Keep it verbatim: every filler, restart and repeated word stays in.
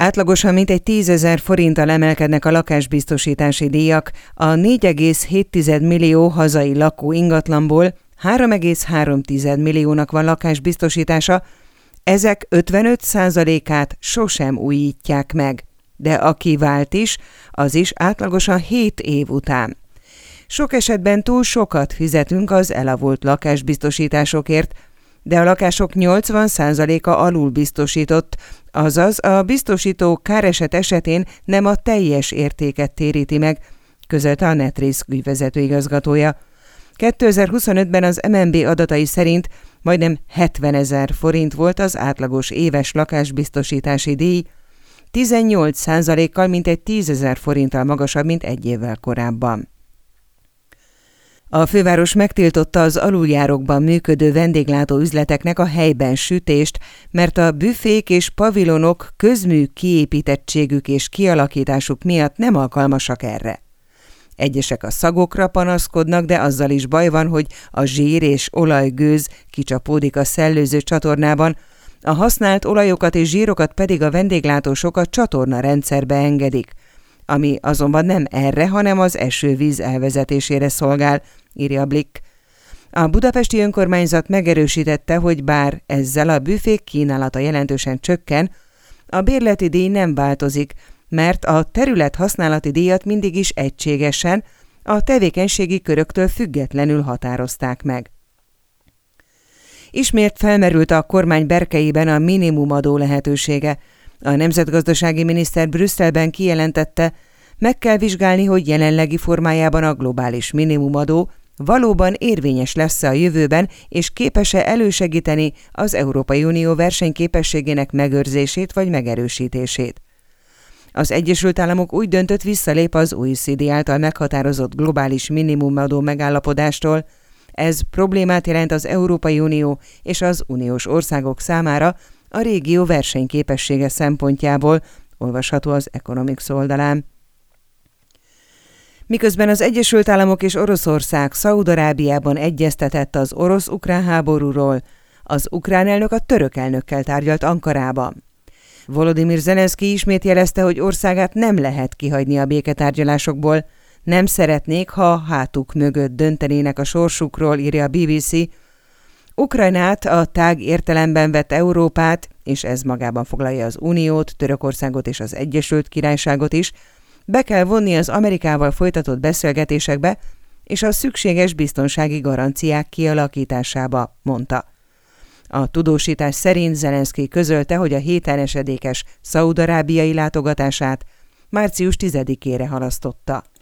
Átlagosan mintegy tízezer forinttal emelkednek a lakásbiztosítási díjak, a négy egész hét millió hazai lakó ingatlanból három egész három milliónak van lakásbiztosítása, ezek ötvenöt százalékát sosem újítják meg, de aki vált is, az is átlagosan hét év után. Sok esetben túl sokat fizetünk az elavult lakásbiztosításokért, de a lakások nyolcvan százaléka alul biztosított, azaz a biztosító káreset esetén nem a teljes értéket téríti meg, közölte a Netrisk ügyvezető igazgatója. kétezer-huszonötben az em en bé adatai szerint majdnem hetvenezer forint volt az átlagos éves lakásbiztosítási díj, tizennyolc százalékkal mintegy tízezer forinttal magasabb, mint egy évvel korábban. A főváros megtiltotta az aluljárokban működő vendéglátó üzleteknek a helyben sütést, mert a büfék és pavilonok közmű kiépítettségük és kialakításuk miatt nem alkalmasak erre. Egyesek a szagokra panaszkodnak, de azzal is baj van, hogy a zsír és olajgőz kicsapódik a szellőző csatornában, a használt olajokat és zsírokat pedig a vendéglátósok a csatorna rendszerbe engedik, ami azonban nem erre, hanem az esővíz elvezetésére szolgál, írja a Blick. A budapesti önkormányzat megerősítette, hogy bár ezzel a büfék kínálata jelentősen csökken, a bérleti díj nem változik, mert a terület használati díjat mindig is egységesen, a tevékenységi köröktől függetlenül határozták meg. Ismét felmerült a kormány berkeiben a minimumadó lehetősége. A nemzetgazdasági miniszter Brüsszelben kijelentette, meg kell vizsgálni, hogy jelenlegi formájában a globális minimumadó valóban érvényes lesz-e a jövőben, és képes-e elősegíteni az Európai Unió versenyképességének megőrzését vagy megerősítését. Az Egyesült Államok úgy döntött, visszalép az o e cé dé által meghatározott globális minimumadó megállapodástól. Ez problémát jelent az Európai Unió és az uniós országok számára a régió versenyképessége szempontjából, olvasható az Economics oldalán. Miközben az Egyesült Államok és Oroszország Szaúd-Arábiában egyeztetett az orosz-ukrán háborúról, az ukrán elnök a török elnökkel tárgyalt Ankarában. Volodymyr Zelenszky ismét jelezte, hogy országát nem lehet kihagyni a béketárgyalásokból, nem szeretnék, ha hátuk mögött döntenének a sorsukról, írja a bé bé cé. Ukrajnát, a tág értelemben vett Európát, és ez magában foglalja az Uniót, Törökországot és az Egyesült Királyságot is, be kell vonni az Amerikával folytatott beszélgetésekbe és a szükséges biztonsági garanciák kialakításába, mondta. A tudósítás szerint Zelenszky közölte, hogy a héten esedékes szaúd-arábiai látogatását március tizedikére halasztotta.